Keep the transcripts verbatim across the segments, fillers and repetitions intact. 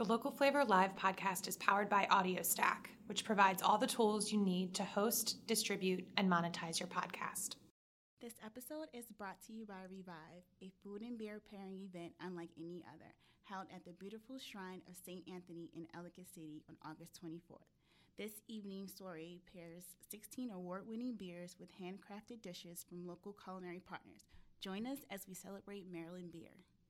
The Local Flavor Live podcast is powered by AudioStack, which provides all the tools you need to host, distribute, and monetize your podcast. This episode is brought to you by Revive, a food and beer pairing event unlike any other, held at the beautiful Shrine of Saint Anthony in Ellicott City on August twenty-fourth. This evening soiree pairs sixteen award-winning beers with handcrafted dishes from local culinary partners. Join us as we celebrate Maryland beer.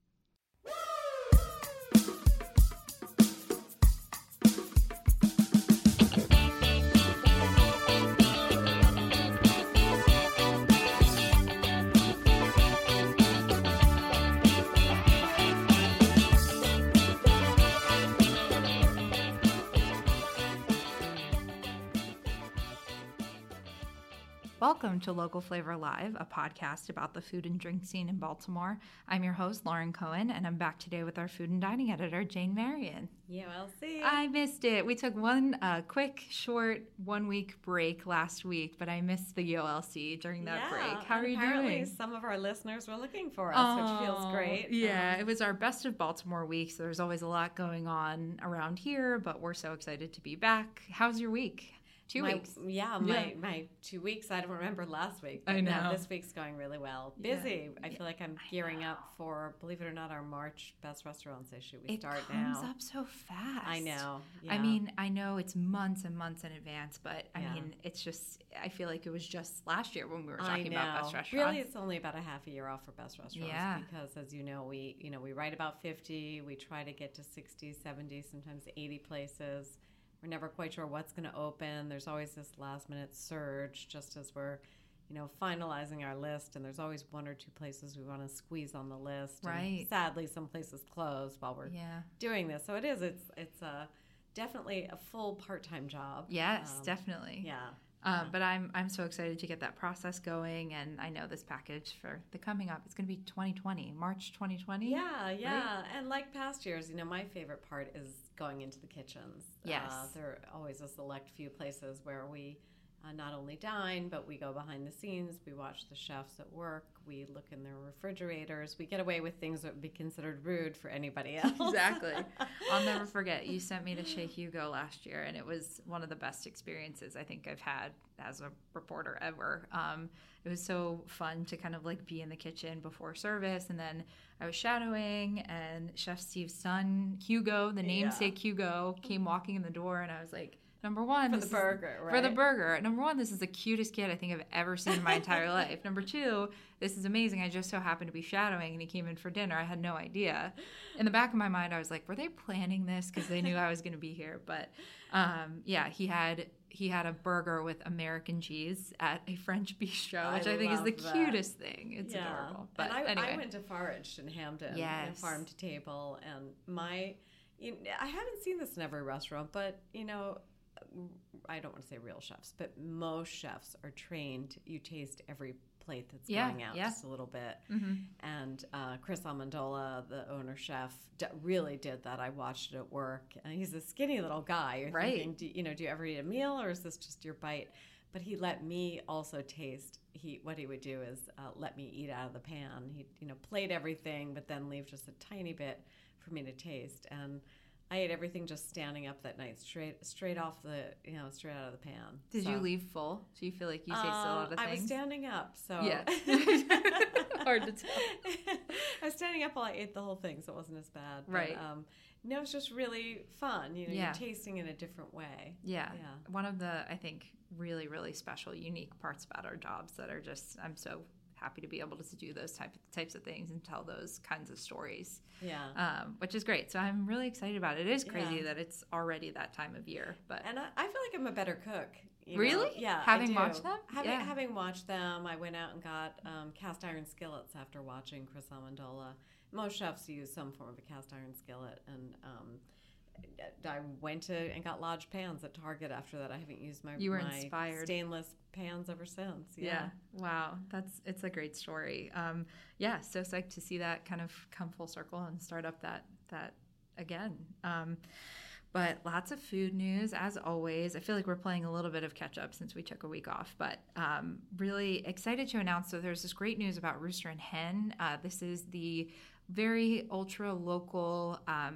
Welcome to Local Flavor Live, a podcast about the food and drink scene in Baltimore. I'm your host, Lauren Cohen, and I'm back today with our food and dining editor, Jane Marion. U L C. I missed it. We took one uh, quick, short, one-week break last week, but I missed the U L C during that yeah, break. How are you apparently doing? Some of our listeners were looking for us, oh, which feels great. Yeah, um, it was our best of Baltimore week, so there's always a lot going on around here, but we're so excited to be back. How's your week? Two my, weeks. Yeah, yeah, my my two weeks. I don't remember last week. I know. Now this week's going really well. Busy. Yeah. I feel like I'm gearing up for, believe it or not, our March Best Restaurants issue. We it start comes now. up so fast. I know. Yeah. I mean, I know it's months and months in advance, but I Yeah. mean, it's just, I feel like it was just last year when we were I talking know. about Best Restaurants. Really, it's only about a half a year off for Best Restaurants. Yeah. Because as you know, we you know we write about fifty. We try to get to sixty, seventy, sometimes eighty places. We're never quite sure what's going to open. There's always this last minute surge just as we're, you know, finalizing our list. And there's always one or two places we want to squeeze on the list. Right. And sadly, some places close while we're yeah. doing this. So it is. It's it's a definitely a full part-time job. Yes, Um, definitely. Yeah. Um, but I'm I'm so excited to get that process going, and I know this package for the coming up. It's going to be twenty twenty, March twenty twenty. Yeah, yeah. Right? And like past years, you know, my favorite part is going into the kitchens. Yes. Uh, there are always a select few places where we uh, not only dine, but we go behind the scenes. We watch the chefs at work. We look in their refrigerators. We get away with things that would be considered rude for anybody else. Exactly. I'll never forget. You sent me to Chez Hugo last year, and it was one of the best experiences I think I've had as a reporter ever. Um, it was so fun to kind of like be in the kitchen before service, and then I was shadowing, and Chef Steve's son, Hugo, the namesake yeah. Hugo, came walking in the door, and I was like, number one, for the burger, is, right? For the burger. Number one, this is the cutest kid I think I've ever seen in my entire life. Number two, this is amazing. I just so happened to be shadowing, and he came in for dinner. I had no idea. In the back of my mind, I was like, were they planning this because they knew I was going to be here? But um, yeah, he had he had a burger with American cheese at a French bistro, which I, I think is the that. cutest thing. It's yeah. adorable. But and I, anyway. I went to Foraged in Hampton, yes. farm to table, and my, you know, I haven't seen this in every restaurant, but you know, I don't want to say real chefs, but most chefs are trained. You taste every plate that's yeah, going out yeah. just a little bit. Mm-hmm. And uh, Chris Amendola, the owner chef, d- really did that. I watched it at work. And he's a skinny little guy. You're right. thinking, do, you know, do you ever eat a meal, or is this just your bite? But he let me also taste. He what he would do is uh, let me eat out of the pan. He you know plate everything, but then leave just a tiny bit for me to taste. And I ate everything just standing up that night, straight straight off the, you know, straight out of the pan. Did so, you leave full? Do you feel like you tasted uh, a lot of things? I was standing up, so. Yeah. Hard to tell. I was standing up while I ate the whole thing, so it wasn't as bad. But, right. Um, no, it's just really fun. You know, yeah. you're tasting in a different way. Yeah. Yeah. One of the, I think, really, really special, unique parts about our jobs that are just, I'm so happy to be able to do those type types of things and tell those kinds of stories. Yeah. Um, which is great. So I'm really excited about it. It is crazy yeah. that it's already that time of year. But and I, I feel like I'm a better cook. You really? know? Yeah. Having I do. watched them? Having, yeah. having watched them, I went out and got um, cast iron skillets after watching Chris Amendola. Most chefs use some form of a cast iron skillet, and um, I went to and got Lodge pans at Target after that. I haven't used my, you were my inspired. stainless pans ever since. Yeah. yeah. Wow. That's it's a great story. Um, yeah. So psyched to see that kind of come full circle and start up that that again. Um, but lots of food news as always. I feel like we're playing a little bit of catch up since we took a week off, but um, really excited to announce. So there's this great news about Rooster and Hen. Uh, this is the very ultra local um,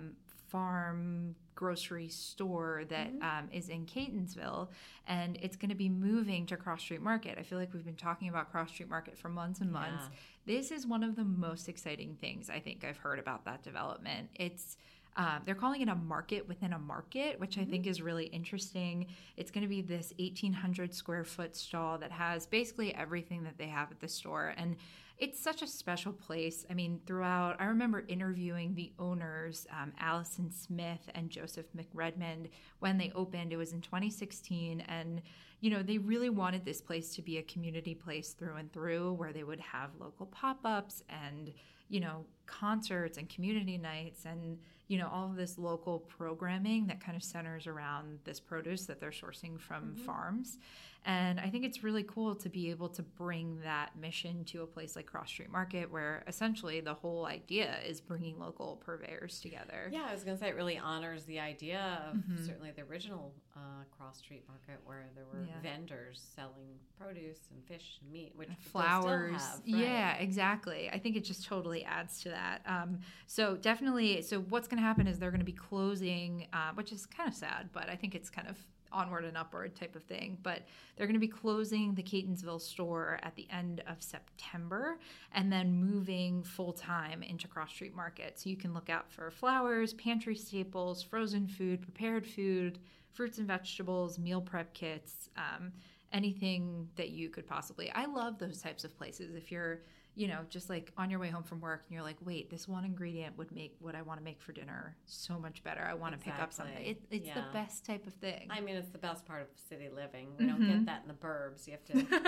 farm grocery store that Mm-hmm. um, is in Catonsville, and it's going to be moving to Cross Street Market. I feel like we've been talking about Cross Street Market for months and months. Yeah. This is one of the most exciting things I think I've heard about that development. It's Um, they're calling it a market within a market, which I think is really interesting. It's going to be this eighteen hundred square foot stall that has basically everything that they have at the store. And it's such a special place. I mean, throughout, I remember interviewing the owners, um, Allison Smith and Joseph McRedmond, when they opened. It was in twenty sixteen. And, you know, they really wanted this place to be a community place through and through, where they would have local pop-ups and, you know, concerts and community nights and, you know, all of this local programming that kind of centers around this produce that they're sourcing from Mm-hmm. farms. And I think it's really cool to be able to bring that mission to a place like Cross Street Market, where essentially the whole idea is bringing local purveyors together. Yeah, I was going to say it really honors the idea of Mhm. certainly the original uh, Cross Street Market, where there were Yeah. vendors selling produce and fish and meat, which they still Flowers. have, right? Yeah, exactly. I think it just totally adds to that. Um, so definitely, so what's going to happen is they're going to be closing, uh, which is kind of sad, but I think it's kind of onward and upward type of thing. But they're going to be closing the Catonsville store at the end of September and then moving full time into Cross Street Market. So you can look out for flowers, pantry staples, frozen food, prepared food, fruits and vegetables, meal prep kits, um, anything that you could possibly. I love those types of places. If you're, you know, just like on your way home from work and you're like, wait, this one ingredient would make what I want to make for dinner so much better. I want to pick up something. Exactly. It, it's Yeah. the best type of thing. I mean, it's the best part of city living. We don't Mhm. get that in the burbs. You have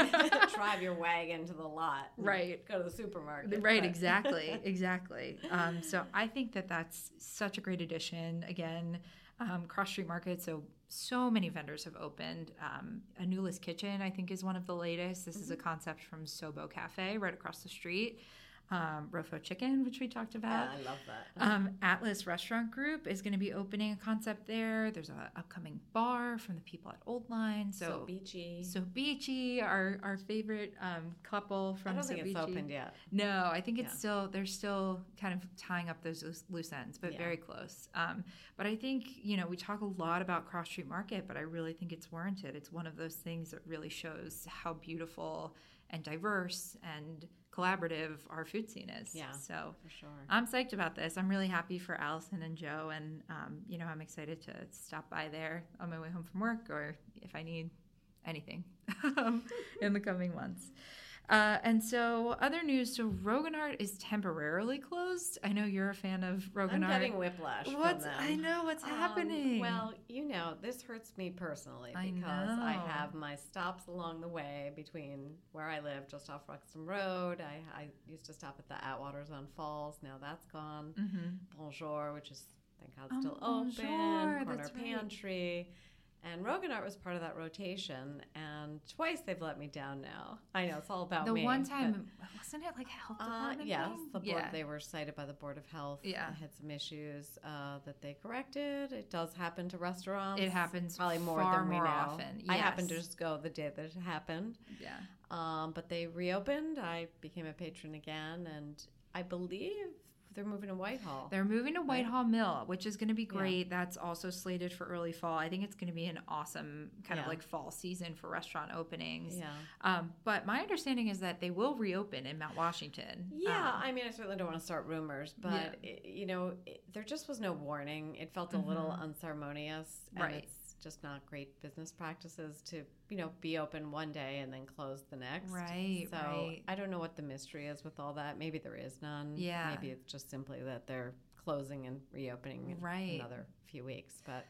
to drive your wagon to the lot. and Right. Go to the supermarket. Right, but- exactly, exactly. Um, so I think that that's such a great addition. Again, um, Cross Street Market. So so many vendors have opened. Um, Anula's Kitchen, I think, is one of the latest. This is a concept from Sobo Cafe right across the street. Um, Rofo Chicken, which we talked about. Yeah, I love that. Um, Atlas Restaurant Group is going to be opening a concept there. There's an upcoming bar from the people at Old Line. So, so beachy. So Beachy, our our favorite um, couple from I don't So think it's Beachy. opened yet. No, I think it's Yeah. still they're still kind of tying up those loose, loose ends, but Yeah. very close. Um, but I think you know we talk a lot about Cross Street Market, but I really think it's warranted. It's one of those things that really shows how beautiful and diverse and collaborative our food scene is. Yeah. So For sure. I'm psyched about this. I'm really happy for Allison and Joe, and um, you know I'm excited to stop by there on my way home from work, or if I need anything um, in the coming months. Uh, and so, other news. So, Roganart is temporarily closed. I know you're a fan of Roganart. I'm getting whiplash What's from them. I know what's Um, happening. Well, you know, this hurts me personally I because I know. have my stops along the way between where I live, just off Ruxton Road. I, I used to stop at the Atwaters on Falls. Now that's gone. mm-hmm. Bonjour, which is thank God Oh, still Bonjour, open. Corner that's right. Pantry. And Roganart was part of that rotation, and twice they've let me down now. I know, it's all about The me. one but- time, wasn't it like a health uh, department? yes, thing? the board, yeah. they were cited by the Board of Health. Yeah. They had some issues uh, that they corrected. It does happen to restaurants. It happens probably more far than we more know. often. I happened to Yes. just go the day that it happened. Yeah. Um, but they reopened. I became a patron again, and I believe they're moving to Whitehall. They're moving to Right. Whitehall Mill, which is going to be Yeah. great. That's also slated for early fall. I think it's going to be an awesome kind of Yeah. like fall season for restaurant openings. yeah. Um, but my understanding is that they will reopen in Mount Washington. Yeah, Um, I mean, I certainly don't want to start rumors, but it, you know, it, there just was no warning. It felt a little Mhm. unceremonious, and Right. it's just not great business practices to, you know, be open one day and then close the next. Right, So right. I don't know what the mystery is with all that. Maybe there is none. Yeah. Maybe it's just simply that they're closing and reopening in Right. another few weeks. But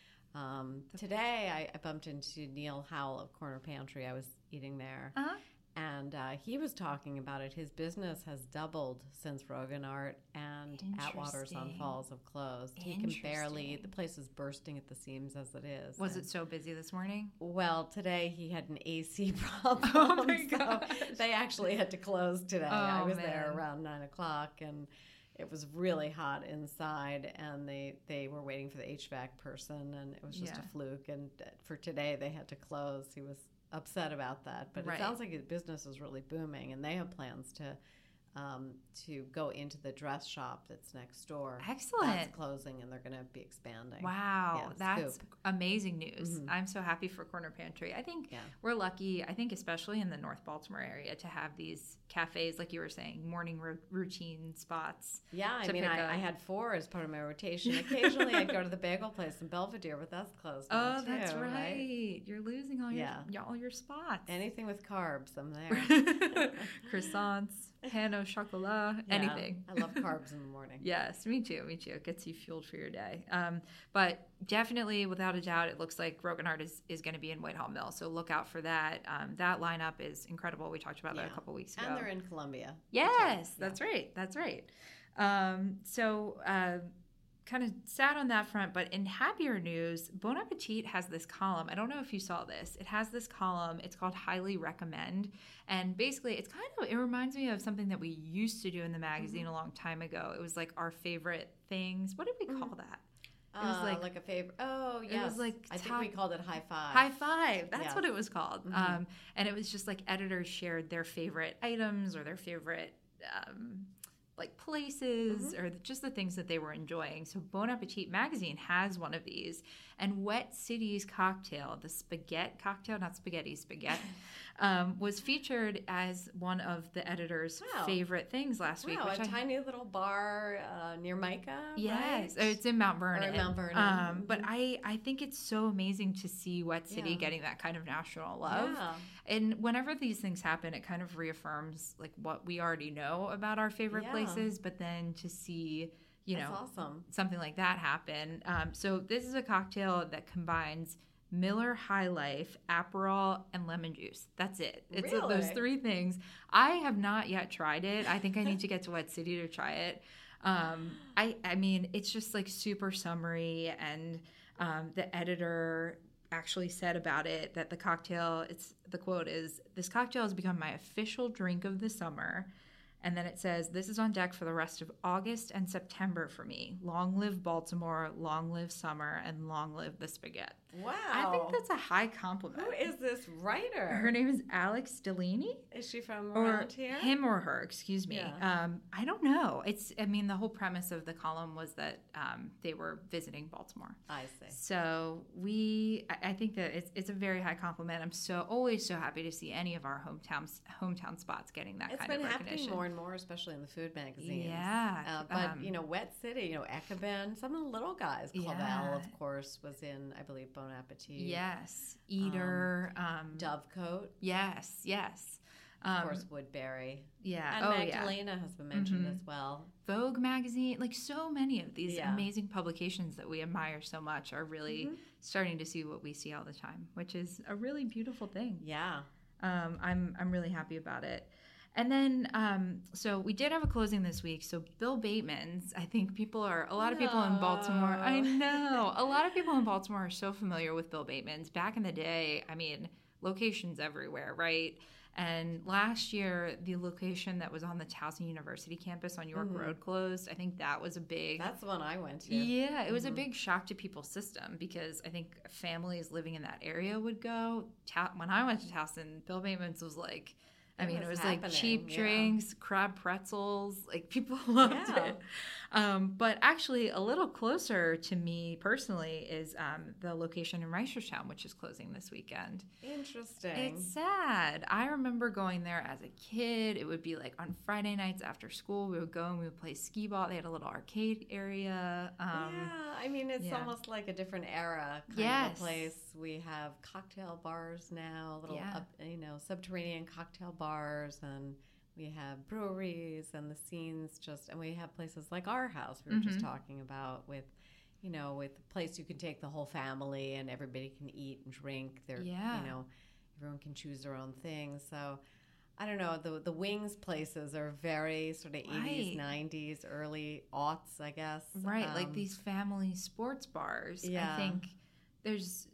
um, today I, I bumped into Neil Howell of Corner Pantry. I was eating there. Uh-huh. And uh, he was talking about it. His business has doubled since Roganart and Atwaters on Interesting. Falls have closed. He can barely, Interesting. the place is bursting at the seams as it is. Was And- it so busy this morning? Well, today he had an A C problem. Oh my so gosh. they actually had to close today. I Oh, was there man. around nine o'clock and it was really hot inside, and they, they were waiting for the H V A C person, and it was just Yeah. a fluke. And for today, they had to close. He was upset about that, but Right. it sounds like his business is really booming, and they have plans to um, to go into the dress shop that's next door. Excellent. That's closing, and they're going to be expanding. Wow, Yeah, that's scoop. amazing news. Mhm. I'm so happy for Corner Pantry. I think Yeah. we're lucky, I think especially in the North Baltimore area, to have these cafes, like you were saying, morning ro- routine spots. Yeah, I to mean, pick I, up. I had four as part of my rotation. Occasionally, I'd go to the bagel place in Belvedere, but that's closed now, Oh, too, that's right. You're losing all your Yeah. all your spots. Anything with carbs, I'm there. Croissants, pan au chocolat, Yeah, anything. I love carbs in the morning. Yes, me too, me too. It gets you fueled for your day. Um, but definitely, without a doubt, it looks like Broken Heart is, is going to be in Whitehall Mill. So look out for that. Um, that lineup is incredible. We talked about that Yeah. a couple weeks ago. And they're in Columbia. Yes, Yeah. that's right. That's right. Um, so, uh, kind of sad on that front, but in happier news, Bon Appetit has this column. I don't know if you saw this. It has this column. It's called Highly Recommend. And basically, it's kind of, it reminds me of something that we used to do in the magazine Mm-hmm. a long time ago. It was like our favorite things. What did we call that? It was was like- like, like a favorite. Oh, it yes. was like I think top- we called it High Five. High Five. That's Yes. what it was called. Mhm. Um, and it was just like editors shared their favorite items or their favorite um, like places or just the things that they were enjoying. So Bon Appetit magazine has one of these. And Wet City's cocktail, the spaghetti cocktail, not spaghetti, spaghetti, um, was featured as one of the editor's Wow. favorite things last week. Wow, which a I- tiny little bar uh, near Micah. Yes, right? it's in Mount Vernon. Mount Vernon. Um, but Mhm. I, I think it's so amazing to see Wet City Yeah. getting that kind of national love. Yeah. And whenever these things happen, it kind of reaffirms like what we already know about our favorite Yeah. places. But then to see, you That's know, awesome. something like that happen. Um, so this is a cocktail that combines Miller High Life, Aperol, and lemon juice. That's it. It's uh, those Really? three things. I have not yet tried it. I think I need to get to Wet City to try it. Um, I, I mean, it's just like super summery, and um, the editor actually said about it that the cocktail, it's the quote is, "This cocktail has become my official drink of the summer." And then it says, "This is on deck for the rest of August and September for me. Long live Baltimore, long live summer, and long live the spaghetti." Wow. I think that's a high compliment. Who is this writer? Her name is Alex Delaney. Is she from Or around here? him or her, excuse me. Yeah. Um, I don't know. It's, I mean, the whole premise of the column was that um, they were visiting Baltimore. I see. So we, I I think that it's, it's a very high compliment. I'm so always so happy to see any of our hometown hometown spots getting that It's kind been of happening recognition. more and more, especially in the food magazines. Yeah, Uh, but, um, you know, Wet City, you know, Ekeben, some of the little guys. Clavel, Yeah. of course, was in, I believe, Bon Appetit. Yes, Eater. Um, Dovecote, yes, yes. of Um, course, Woodbury. yeah. And oh yeah. Magdalena has been mentioned Mhm. as well. Vogue magazine, like so many of these Yeah. amazing publications that we admire so much are really Mhm. starting to see what we see all the time, which is a really beautiful thing. Yeah. Um, I'm I'm really happy about it. And then, um, so we did have a closing this week. So Bill Bateman's, I think people are, a lot of people in Baltimore, I No. know, a lot of people in Baltimore are so familiar with Bill Bateman's. Back in the day, I mean, locations everywhere, right? And last year, the location that was on the Towson University campus on York Mhm. Road closed. I think that was a big... That's the one I went to. Yeah, it was a Mhm. big shock to people's system because I think families living in that area would go. Ta- when I went to Towson, Bill Bateman's was like, I It mean, was it was like happening, cheap yeah. drinks, crab pretzels, like people loved Yeah. it. Um, but actually, a little closer to me personally is um, the location in Reisterstown, which is closing this weekend. Interesting. It's sad. I remember going there as a kid. It would be like on Friday nights after school. We would go and we would play skee ball. They had a little arcade area. Um, yeah, I mean, it's yeah. almost like a different era kind Yes. of a place. We have cocktail bars now, little, Yeah. up, you know, subterranean cocktail bars, and we have breweries and the scenes just, and we have places like our house we were just Mhm. talking about with, you know, with a place you can take the whole family and everybody can eat and drink. They're, Yeah. you know, everyone can choose their own thing. So, I don't know, the the wings places are very sort of eighties, Right. nineties, early aughts, I guess. Right, like Um, these family sports bars. Yeah. I think there's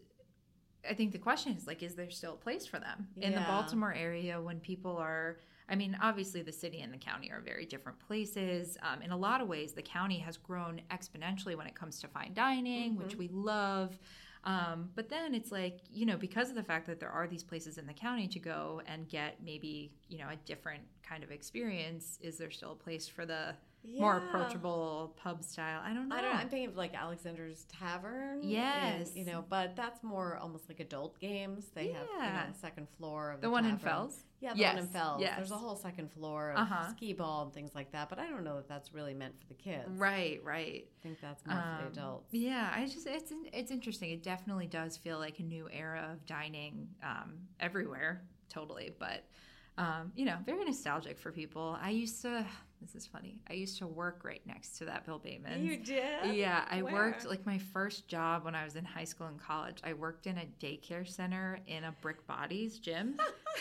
I think the question is like is there still a place for them in the Yeah. Baltimore area when people are I mean, obviously the city and the county are very different places. Um, in a lot of ways, the county has grown exponentially when it comes to fine dining, Mhm. which we love. Um, but then it's like, you know, because of the fact that there are these places in the county to go and get maybe, you know, a different kind of experience, is there still a place for the Yeah. more approachable pub style? I don't know. I don't know. I'm thinking of like Alexander's Tavern. Yes. and, you know, but that's more almost like adult games. They have you Yeah. know, the second floor of The the, one in tavern. Fells? Yeah, the Yes, one in Fells. yes. There's a whole second floor of Uh-huh. skee ball and things like that. But I don't know that that's really meant for the kids. Right, right. I think that's more for the Um, adults. Yeah, I just it's it's interesting. It definitely does feel like a new era of dining um, everywhere, totally. But um, you know, very nostalgic for people. I used to. This is funny. I used to work right next to that Bill Bateman's. You did? Yeah, I Where? worked like my first job when I was in high school and college. I worked in a daycare center in a Brick Bodies gym.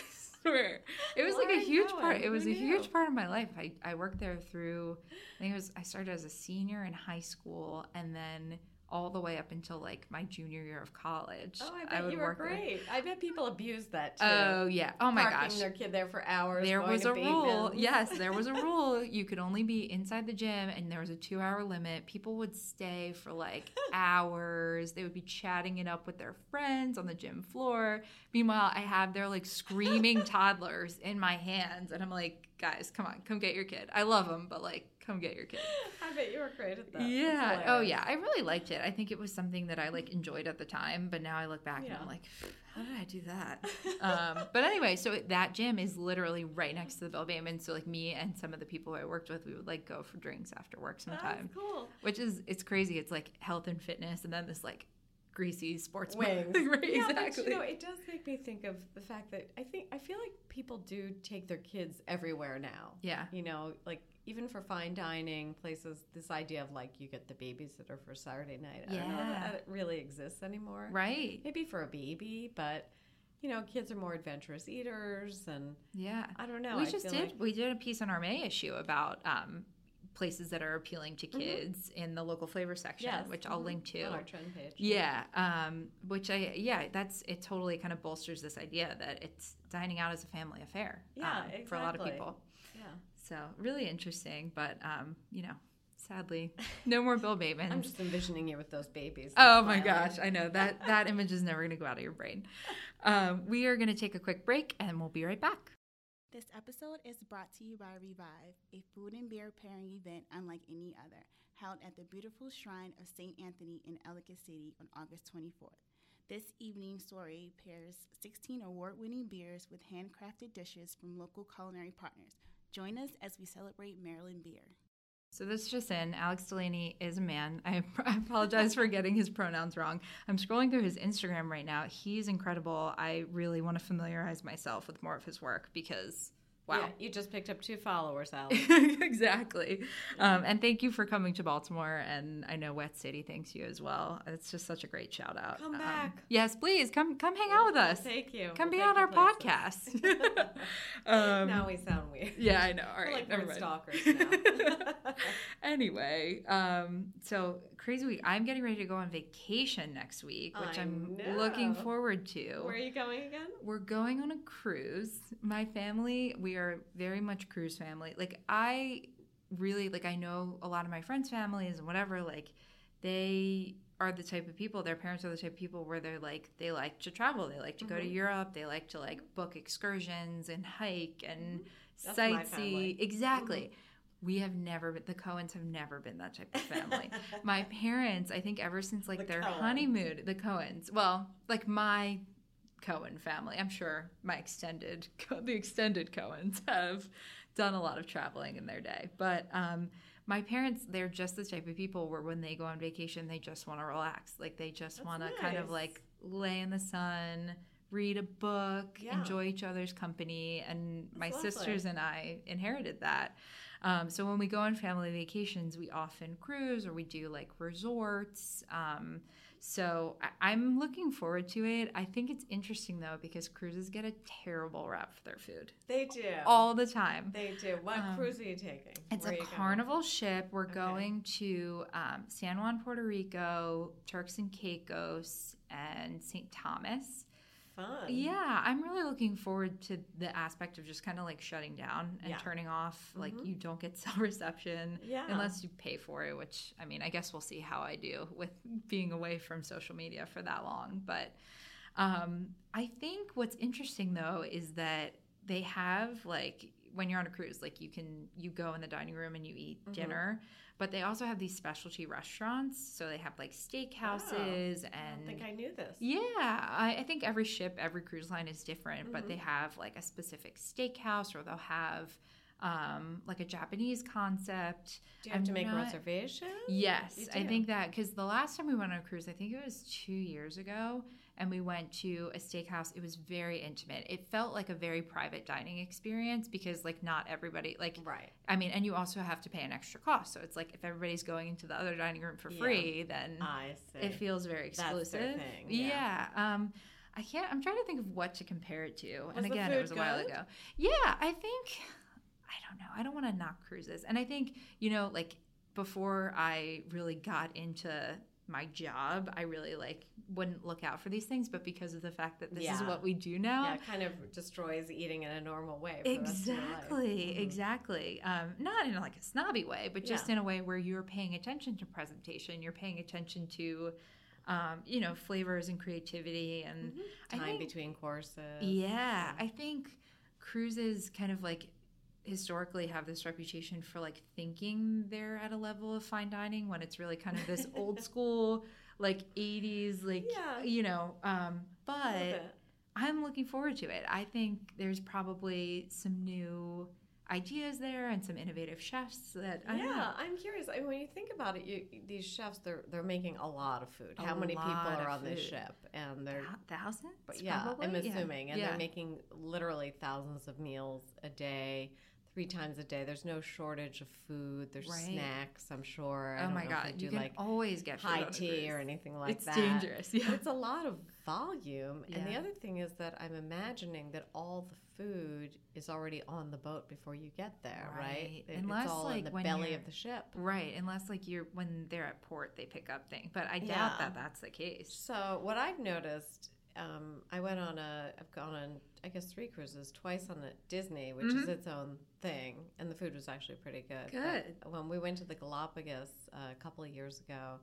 Swear. It was Where like are a you huge part. going? It was Who a huge knew? part of my life. I, I worked there through, I think it was, I started as a senior in high school and then all the way up until like my junior year of college. Oh, I bet would you were work there. great. I bet people abused that too. Oh, yeah. Oh, my Parking gosh. their kid there for hours. There going was to a rule. Bateman's. Yes, there was a rule. You could only be inside the gym, and there was a two-hour limit. People would stay for like hours. They would be chatting it up with their friends on the gym floor. Meanwhile, I have their like screaming toddlers in my hands, and I'm like, guys, come on, come get your kid. I love them, but like, come get your kid. I bet you were great at that. That's Yeah. Oh, hilarious. yeah. I really liked it. I think it was something that I like enjoyed at the time, but now I look back Yeah. and I'm like, how did I do that? um, but anyway, so that gym is literally right next to the Bill Bateman. So like me and some of the people I worked with, we would like go for drinks after work sometime, That's cool. which is, it's crazy. It's like health and fitness and then this like greasy sports Wings. right, Yeah, exactly. but you know, it does make me think of the fact that I think I feel like people do take their kids everywhere now. Yeah. You know, like even for fine dining places, this idea of like you get the babysitter for Saturday night. I don't know Yeah. that it really exists anymore. Right. Maybe for a baby, but you know, kids are more adventurous eaters, and Yeah. I don't know. We I just feel did. like- We did a piece on our May issue about um, places that are appealing to kids in the local flavor section, Yes. which I'll Mhm. link to. on our trend page. Yeah, um, which I yeah, that's it. Totally kind of bolsters this idea that it's dining out as a family affair. Yeah, um, for a lot of exactly. people. Yeah. So really interesting, but um, you know, sadly, no more Bill Bateman. I'm just envisioning you with those babies. Oh my smiling. gosh, I know that that image is never going to go out of your brain. Um, we are going to take a quick break, and we'll be right back. This episode is brought to you by Revive, a food and beer pairing event unlike any other, held at the beautiful shrine of Saint Anthony in Ellicott City on August twenty-fourth. This evening's soiree pairs sixteen award-winning beers with handcrafted dishes from local culinary partners. Join us as we celebrate Maryland beer. So this just in, Alex Delaney is a man. I, I apologize for getting his pronouns wrong. I'm scrolling through his Instagram right now. He's incredible. I really want to familiarize myself with more of his work because, wow. Yeah, you just picked up two followers, Alex. Exactly. Um, and thank you for coming to Baltimore. And I know Wet City thanks you as well. It's just such a great shout out. Come Um, back. yes, please come come hang out with us. Thank you. Come We'll be take on you our places. podcast. um, now we sound weird. yeah, I know. All We're right, like never we're mind. stalkers now. Anyway, um, so crazy week. I'm getting ready to go on vacation next week, which I I'm looking know. forward to. Where are you going again? We're going on a cruise. My family, we are very much cruise family. Like I really like I know a lot of my friends' families and whatever, like they are the type of people, their parents are the type of people where they're like they like to travel. They like to go to Mhm. Europe. They like to like book excursions and hike and That's my sightsee. family. Exactly. We have never been, the Cohens have never been that type of family. My parents, I think ever since like The their Cohens. honeymoon, the Cohens, well, like my Cohen family, I'm sure my extended, the extended Cohens have done a lot of traveling in their day. But um, my parents, they're just the type of people where when they go on vacation, they just want to relax. Like they just That's want to kind of nice. like lay in the sun, read a book, Yeah. enjoy each other's company. And my That's sisters lovely. and I inherited that. Um, so when we go on family vacations, we often cruise or we do like resorts. Um, so I- I'm looking forward to it. I think it's interesting though because cruises get a terrible rap for their food They do. all the time. They do. What Um, cruise are you taking? It's Where a are you going? carnival ship. We're Okay. going to um, San Juan, Puerto Rico, Turks and Caicos, and Saint Thomas. fun. Yeah, I'm really looking forward to the aspect of just kind of like shutting down and Yeah. turning off. Like Mhm. you don't get cell reception Yeah. unless you pay for it, which I mean, I guess we'll see how I do with being away from social media for that long. But um, I think what's interesting though is that they have like when you're on a cruise, like you can you go in the dining room and you eat Mhm. dinner, but they also have these specialty restaurants. So they have like steakhouses I and don't think I knew this. yeah, I, I think every ship, every cruise line is different, but Mhm. they have like a specific steakhouse, or they'll have um, like a Japanese concept. Do you have I'm to make not- a reservation? Yes, You I do. think that because the last time we went on a cruise, I think it was two years ago, and we went to a steakhouse. It was very intimate. It felt like a very private dining experience because, like, not everybody, like, Right. I mean, and you also have to pay an extra cost. So it's like if everybody's going into the other dining room for Yeah. free, then I see. it feels very That's their exclusive. thing, yeah. yeah. Um, I can't. I'm trying to think of what to compare it to. Was and the again, it food was a while good? ago. Yeah, I think. I don't know. I don't want to knock cruises, and I think you know, like before I really got into my job, I really like wouldn't look out for these things, but because of the fact that this is Yeah. what we do now, Yeah, it kind of destroys eating in a normal way. For the rest of your life. exactly, Mhm. exactly. Um, not in like a snobby way, but just Yeah. in a way where you're paying attention to presentation, you're paying attention to, um, you know, flavors and creativity, and Mhm. I Time think- between courses. yeah, I think cruises kind of like historically have this reputation for like thinking they're at a level of fine dining when it's really kind of this old school like eighties like Yeah. you know um A little but bit. I'm looking forward to it. I think there's probably some new ideas there and some innovative chefs that I don't yeah, know. I'm curious. I mean, when you think about it, you, these chefs they're they're making a lot of food. A How many people lot are of on this food. ship? And they're Thou- Thousands? but yeah, probably? I'm Yeah. assuming, and Yeah. they're making literally thousands of meals a day, three times a day. There's no shortage of food. There's Right. snacks, I'm sure. I Oh don't my know if god, they you do can like always get food high on a tea cruise. or anything like it's that. dangerous. But Yeah. it's a lot of volume. And the Yeah. other thing is that I'm imagining that all the food is already on the boat before you get there, right? Right. It- Unless, it's all like, in the when belly you're- of the ship. Right, unless like you're when they're at port, they pick up things. But I doubt Yeah. that that's the case. So what I've noticed, um, I went on a, I've gone on, I guess, three cruises, twice on a Disney, which is Mhm. its own thing, and the food was actually pretty good. Good. But when we went to the Galapagos uh, a couple of years ago,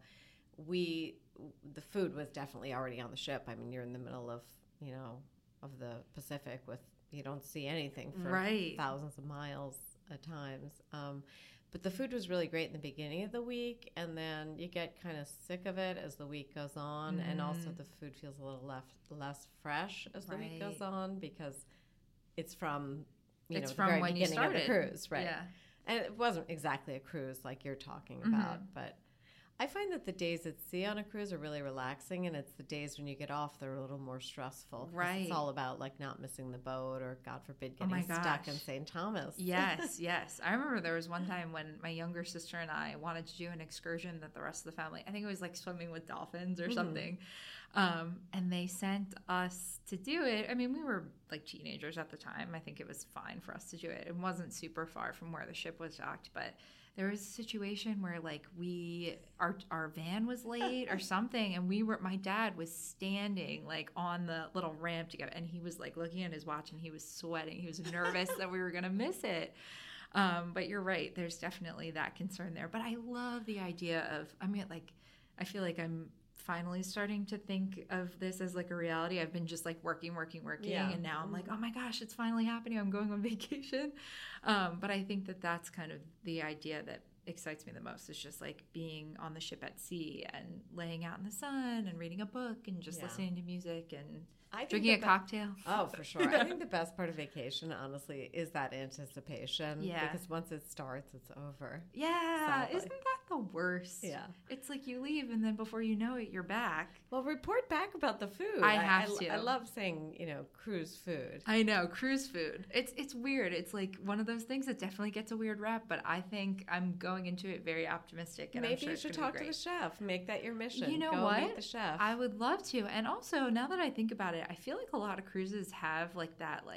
we the food was definitely already on the ship. I mean, you're in the middle of you know of the Pacific with you don't see anything for Right. thousands of miles at times. Um, but the food was really great in the beginning of the week, and then you get kind of sick of it as the week goes on, and also Mm. the food feels a little less less fresh as the week goes Right. on because it's from you It's know from the very when you beginning of the started. cruise, right? Yeah. And it wasn't exactly a cruise like you're talking Mhm. about, but I find that the days at sea on a cruise are really relaxing, and it's the days when you get off that are a little more stressful. 'cause Right. It's all about like not missing the boat or, God forbid, Oh getting my stuck in gosh. Saint Thomas. Yes, yes. I remember there was one time when my younger sister and I wanted to do an excursion that the rest of the family, I think it was like swimming with dolphins or Mhm. something. Um, and they sent us to do it. I mean, we were like teenagers at the time. I think it was fine for us to do it. It wasn't super far from where the ship was docked, but there was a situation where like we our our van was late or something, and we were my dad was standing like on the little ramp to get, and he was like looking at his watch and he was sweating. He was nervous that we were gonna miss it. Um, but you're right. There's definitely that concern there. But I love the idea of. I mean, like I feel like I'm finally starting to think of this as like a reality. I've been just like working, working, working, Yeah. and now I'm like, Mhm. oh my gosh, it's finally happening. I'm going on vacation. Um, but I think that that's kind of the idea that excites me the most is just like being on the ship at sea and laying out in the sun and reading a book and just Yeah. listening to music and I think drinking a the be- cocktail. Oh, for sure. I think the best part of vacation, honestly, is that anticipation. Yeah. Because once it starts, it's over. Yeah, Sadly. isn't that the worst? Yeah. It's like you leave and then before you know it, you're back. Well, report back about the food. I have I, to. I love saying, you know, cruise food. I know, cruise food. It's it's weird. It's like one of those things that definitely gets a weird rap, but I think I'm going into it very optimistic and I'm Maybe sure you it's should gonna talk be to great. the chef. Make that your mission. You know Go what? meet the chef. I would love to. And also, now that I think about it, I feel like a lot of cruises have like that like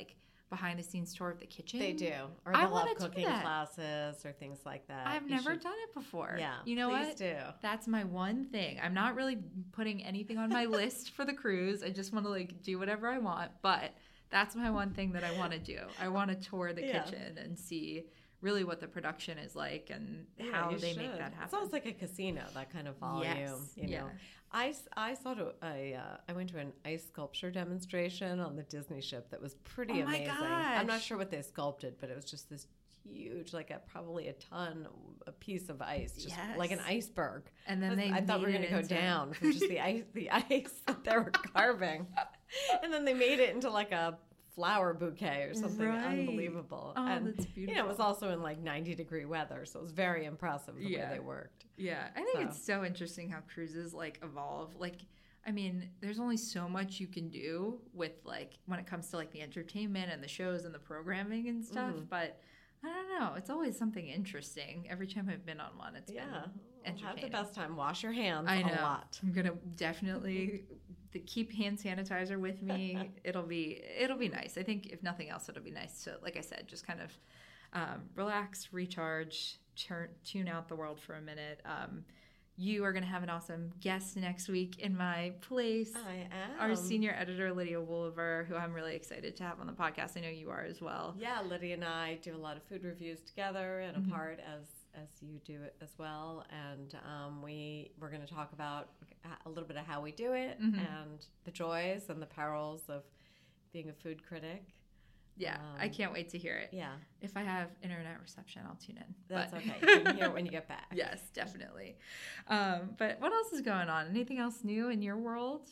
behind the scenes tour of the kitchen. They do. Or I they'll wanna have do cooking that. classes or things like that. I've You never should- done it before. Yeah. You know please what? do. That's my one thing. I'm not really putting anything on my list for the cruise. I just want to like do whatever I want, but that's my one thing that I want to do. I want to tour the Yeah. kitchen and see really what the production is like and Yeah, how you they make should. that happen. It's almost like a casino, that kind of volume. Yes. You know, Yeah. I, s- I saw to a uh, I went to an ice sculpture demonstration on the Disney ship that was pretty Oh my amazing. I'm not gosh. sure what they sculpted, but it was just this huge, like a probably a ton, a piece of ice, just like an Yes. iceberg. And then I was- they I thought we were made going it to go into- down from just the ice, the ice that they were carving, and then they made it into like a flower bouquet or something Right. unbelievable. Oh, and that's you know, it beautiful. was also in like ninety degree weather, so it was very impressive the Yeah. way they worked. Yeah, I think So. it's so interesting how cruises like evolve. Like, I mean, there's only so much you can do with like when it comes to like the entertainment and the shows and the programming and stuff. Mhm. But I don't know, it's always something interesting. Every time I've been on one, it's Yeah, been well, have the entertaining. best time. Wash your hands I know. a lot. I'm gonna definitely th- keep hand sanitizer with me. It'll be it'll be nice. I think if nothing else, it'll be nice to, like I said, just kind of um, relax, recharge, turn, tune out the world for a minute. Um, you are gonna have an awesome guest next week in my place. I am. Our senior editor Lydia Wooliver, who I'm really excited to have on the podcast. I know you are as well. Yeah, Lydia and I do a lot of food reviews together and Mhm. apart as as you do it as well. And um, we we're going to talk about a little bit of how we do it Mhm. and the joys and the perils of being a food critic. Yeah, I Um, can't wait to hear it. Yeah, If I have internet reception, I'll tune in. that's But- okay. You can hear it when you get back. Yes, definitely. Um, but what else is going on? Anything else new in your world?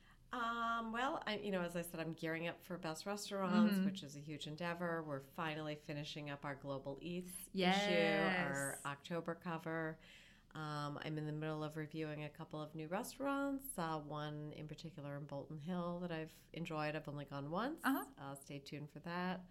Um, well, I, you know, as I said, I'm gearing up for Best Restaurants, Mhm. which is a huge endeavor. We're finally finishing up our Global Eats Yes. issue, our October cover. Um, I'm in the middle of reviewing a couple of new restaurants, uh, one in particular in Bolton Hill that I've enjoyed. I've only gone once. Uh-huh. Uh, stay tuned for that.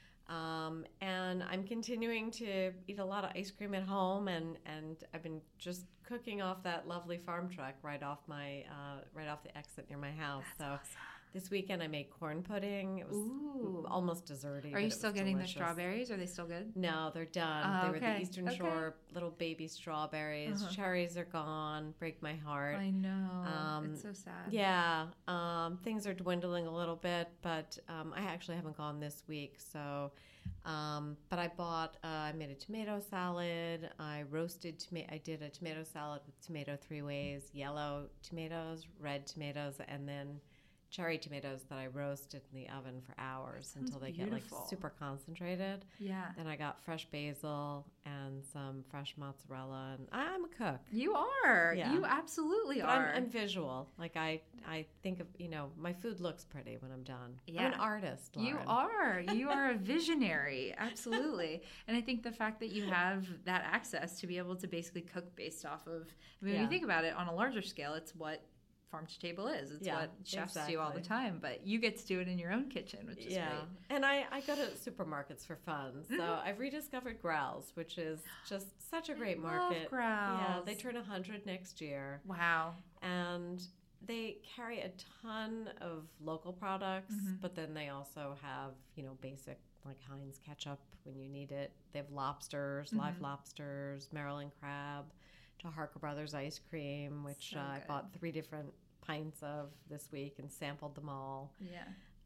Um, and I'm continuing to eat a lot of ice cream at home, and, and I've been just cooking off that lovely farm truck right off my uh, right off the exit near my house. so this weekend I made corn pudding. It was Ooh. almost desserty. Are but you it still was getting delicious. the strawberries? Are they still good? No, they're done. Oh, they were okay. the Eastern Okay. Shore little baby strawberries. Uh-huh. Cherries are gone. Break my heart. I know. Um, it's so sad. Yeah, um, things are dwindling a little bit, but um, I actually haven't gone this week. So, um, but I bought. Uh, I made a tomato salad. I roasted tomato. I did a tomato salad with tomato three ways: yellow tomatoes, red tomatoes, and then cherry tomatoes that I roasted in the oven for hours Sounds until they beautiful. get like super concentrated. Yeah. Then I got fresh basil and some fresh mozzarella, and I'm a cook. You are. Yeah. You absolutely But are. I'm, I'm visual. Like I, I think of, you know, my food looks pretty when I'm done. I'm Yeah. an artist. You Lauren. are. You are a visionary. Absolutely. And I think the fact that you have that access to be able to basically cook based off of, I mean, when Yeah. you think about it on a larger scale, it's what farm to table is. It's Yeah, what chefs do all the exactly. time, but you get to do it in your own kitchen, which is Yeah, great. and I, I go to supermarkets for fun. So Mhm. I've rediscovered Growls, which is just such a great I market. love Growls. Yeah, they turn one hundred next year. Wow. And they carry a ton of local products, Mhm. but then they also have, you know, basic like Heinz ketchup when you need it. They have lobsters, live Mhm. lobsters, Maryland crab, to Harker Brothers ice cream, which So uh, I good. bought three different pints of this week and sampled them all. Yeah.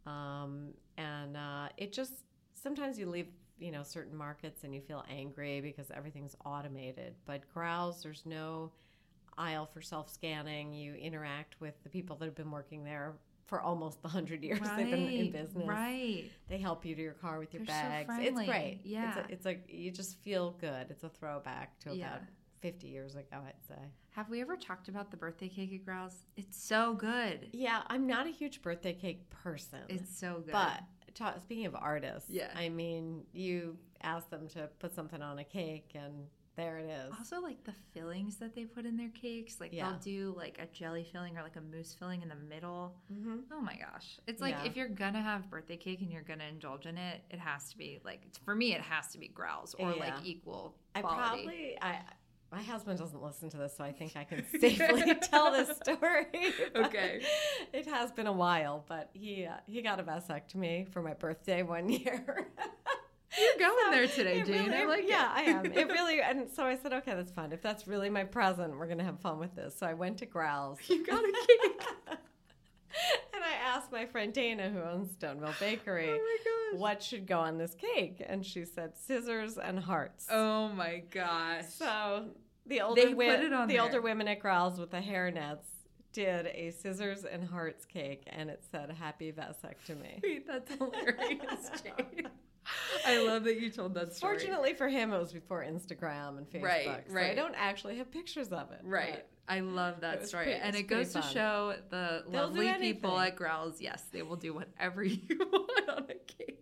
Um, and uh, it just, sometimes you leave, you know, certain markets and you feel angry because everything's automated. But Growls, there's no aisle for self-scanning. You interact with the people that have been working there for almost the hundred years they've been in Right, business. Right. They help you to your car with your They're so bags. friendly. It's great. Yeah. It's, a, it's like, you just feel good. It's a throwback to Yeah. about fifty years ago, I'd say. Have we ever talked about the birthday cake at Growls? It's so good. Yeah, I'm not a huge birthday cake person. It's so good. But ta- speaking of artists, Yeah. I mean, you ask them to put something on a cake, and there it is. also, like the fillings that they put in their cakes, like Yeah. they'll do like a jelly filling or like a mousse filling in the middle. Mm-hmm. Oh my gosh. It's like Yeah. if you're gonna have birthday cake and you're gonna indulge in it, it has to be like, for me, it has to be Growls or Yeah. like equal I quality. probably, I My husband doesn't listen to this, so I think I can safely tell this story. Okay. It has been a while, but he uh, he got a vasectomy for my birthday one year. You're going So there today, it Jane. really- I like yeah, it. I am. It really, and so I said, okay, that's fine. If that's really my present, we're going to have fun with this. So I went to Growl's. You got a cake. And I asked my friend Dana, who owns Stoneville Bakery, Oh my gosh. what should go on this cake? And she said scissors and hearts. Oh my gosh. So the older, They wi- put it on the there. older women at Growl's with the hairnets did a scissors and hearts cake, and it said "Happy Vasectomy." Wait, that's hilarious, Jane. I love that you told that story. Fortunately for him, it was before Instagram and Facebook, Right, so I right. don't actually have pictures of it. Right. but- I love It that was story. pretty- and it's it goes to pretty fun. show the They'll do lovely people anything. at Growl's, yes, they will do whatever you want on a cake.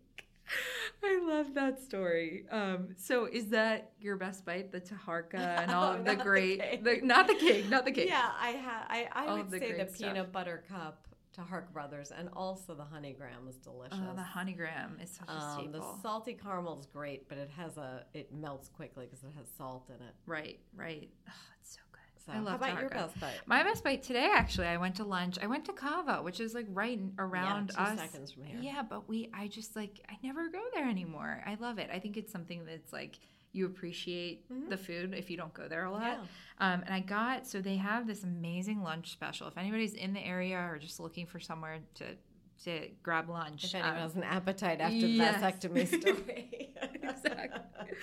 I love that story. Um, so is that your best bite, the Taharka and all Oh, of the not the great, cake. the, not the cake, not the cake. Yeah, I ha- I, I All would of the say the great stuff. peanut butter cup to Hark Brothers, and also the honeygram was delicious. Oh, the honeygram is such a Um, the staple. salty caramel is great, but it has a it melts quickly because it has salt in it. Right, right. Oh, it's so good. So, I love how about your Taharka. best bite? My best bite today, actually, I went to lunch. I went to Kava, which is like right n- around yeah, two us. seconds from here. Yeah, but we, I just like, I never go there anymore. I love it. I think it's something that's like, you appreciate Mhm. the food if you don't go there a lot. Yeah. Um, and I got, so they have this amazing lunch special. If anybody's in the area or just looking for somewhere to, to grab lunch. If anyone um, has an appetite after yes. the vasectomy story. Exactly.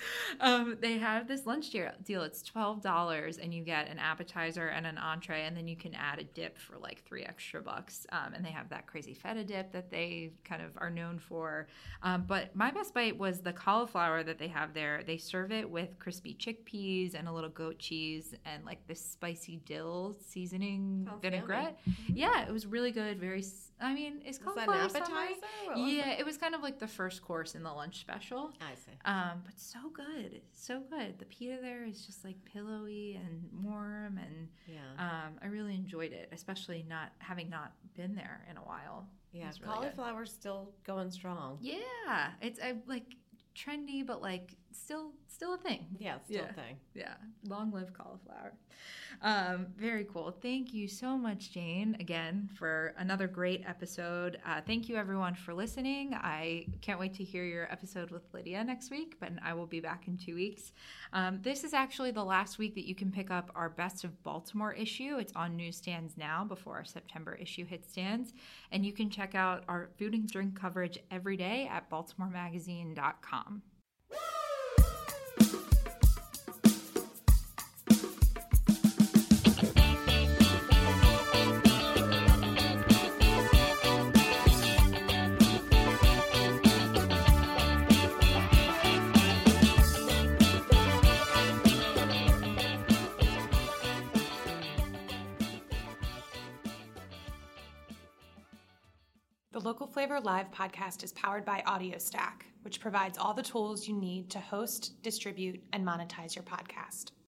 Um, they have this lunch deal. deal. It's twelve dollars, and you get an appetizer and an entree, and then you can add a dip for like three extra bucks. Um, and they have that crazy feta dip that they kind of are known for. Um, but my best bite was the cauliflower that they have there. They serve it with crispy chickpeas and a little goat cheese and like this spicy dill seasoning Sounds vinaigrette. Yeah, it was really good. Very, s- I mean, is Was that an cauliflower summery? appetizer? What was Yeah, it? it was kind of like the first course in the lunch special. I see. Um, but so good, so good. The pita there is just like pillowy and warm, and Yeah. um, I really enjoyed it, especially not having not been there in a while. It Yeah. was really good. Cauliflower's still going strong. Yeah, it's I like trendy, but like still still a thing. Yeah, it's still Yeah. a thing. Yeah, long live cauliflower. Um, very cool. Thank you so much, Jane, again for another great episode. Uh, thank you, everyone, for listening. I can't wait to hear your episode with Lydia next week, but I will be back in two weeks. Um, this is actually the last week that you can pick up our Best of Baltimore issue. It's on newsstands now before our September issue hits stands. And you can check out our food and drink coverage every day at baltimore magazine dot com. The Local Flavor Live podcast is powered by AudioStack, which provides all the tools you need to host, distribute, and monetize your podcast.